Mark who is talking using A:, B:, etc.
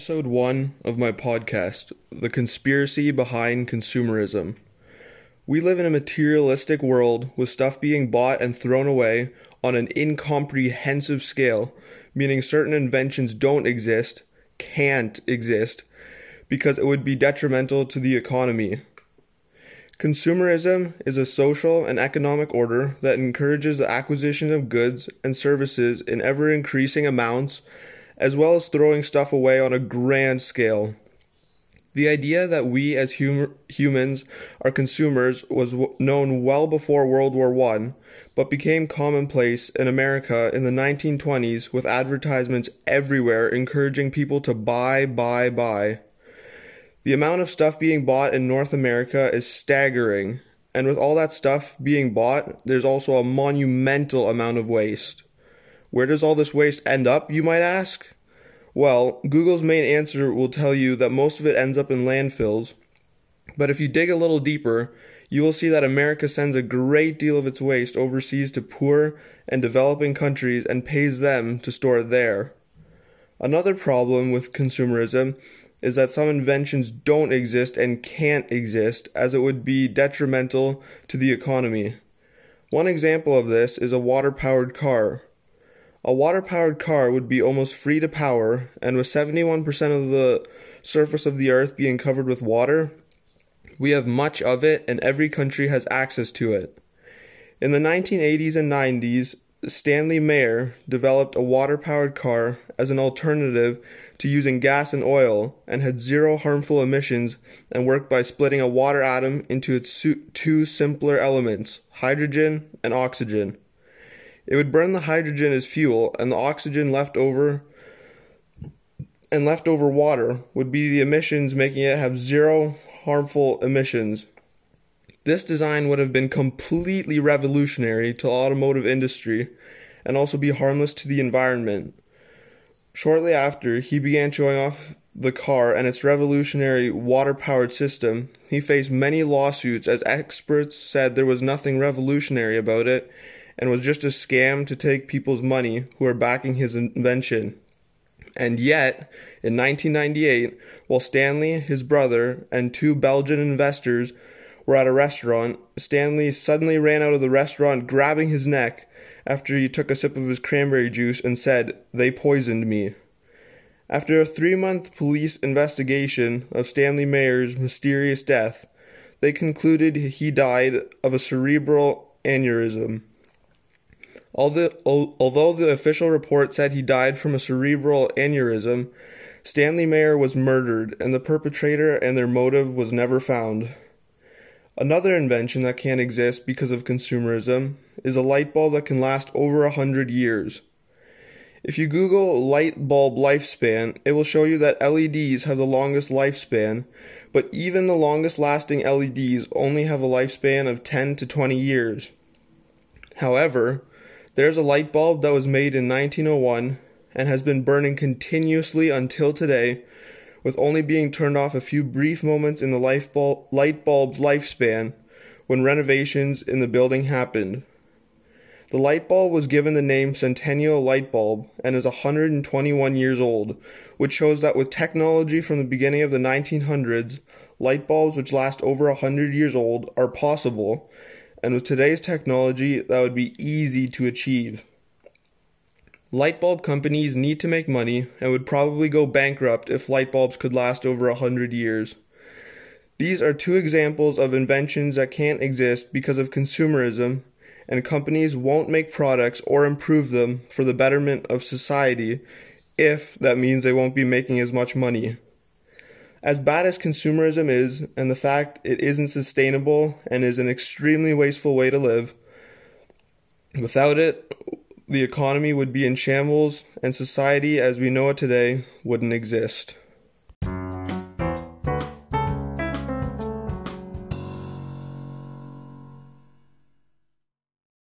A: episode 1 of my podcast, The Conspiracy Behind Consumerism. We live in a materialistic world with stuff being bought and thrown away on an incomprehensive scale, meaning certain inventions don't exist, can't exist, because it would be detrimental to the economy. Consumerism is a social and economic order that encourages the acquisition of goods and services in ever-increasing amounts, as well as throwing stuff away on a grand scale. The idea that we as humans are consumers was known well before World War I, but became commonplace in America in the 1920s with advertisements everywhere encouraging people to buy. The amount of stuff being bought in North America is staggering, and with all that stuff being bought, there's also a monumental amount of waste. Where does all this waste end up, you might ask? Well, Google's main answer will tell you that most of it ends up in landfills, but if you dig a little deeper, you will see that America sends a great deal of its waste overseas to poor and developing countries and pays them to store it there. Another problem with consumerism is that some inventions don't exist and can't exist, as it would be detrimental to the economy. One example of this is a water-powered car. A water-powered car would be almost free to power, and with 71% of the surface of the earth being covered with water, we have much of it and every country has access to it. In the 1980s and 90s, Stanley Meyer developed a water-powered car as an alternative to using gas and oil and had zero harmful emissions and worked by splitting a water atom into its two simpler elements, hydrogen and oxygen. It would burn the hydrogen as fuel, and the oxygen leftover water would be the emissions, making it have zero harmful emissions. This design would have been completely revolutionary to the automotive industry and also be harmless to the environment. Shortly after he began showing off the car and its revolutionary water-powered system, he faced many lawsuits as experts said there was nothing revolutionary about it and was just a scam to take people's money who are backing his invention. And yet, in 1998, while Stanley, his brother, and two Belgian investors were at a restaurant, Stanley suddenly ran out of the restaurant grabbing his neck after he took a sip of his cranberry juice and said, "They poisoned me." After a 3-month police investigation of Stanley Meyer's mysterious death, they concluded he died of a cerebral aneurysm. Although the official report said he died from a cerebral aneurysm, Stanley Meyer was murdered, and the perpetrator and their motive was never found. Another invention that can't exist because of consumerism is a light bulb that can last over 100 years. If you Google light bulb lifespan, it will show you that LEDs have the longest lifespan, but even the longest lasting LEDs only have a lifespan of 10 to 20 years. However, there's a light bulb that was made in 1901 and has been burning continuously until today, with only being turned off a few brief moments in the light bulb's lifespan when renovations in the building happened. The light bulb was given the name Centennial Light Bulb and is 121 years old, which shows that with technology from the beginning of the 1900s, light bulbs which last over 100 years old are possible, and with today's technology, that would be easy to achieve. Light bulb companies need to make money and would probably go bankrupt if light bulbs could last over 100 years. These are two examples of inventions that can't exist because of consumerism, and companies won't make products or improve them for the betterment of society if that means they won't be making as much money. As bad as consumerism is, and the fact it isn't sustainable and is an extremely wasteful way to live, without it, the economy would be in shambles and society as we know it today wouldn't exist.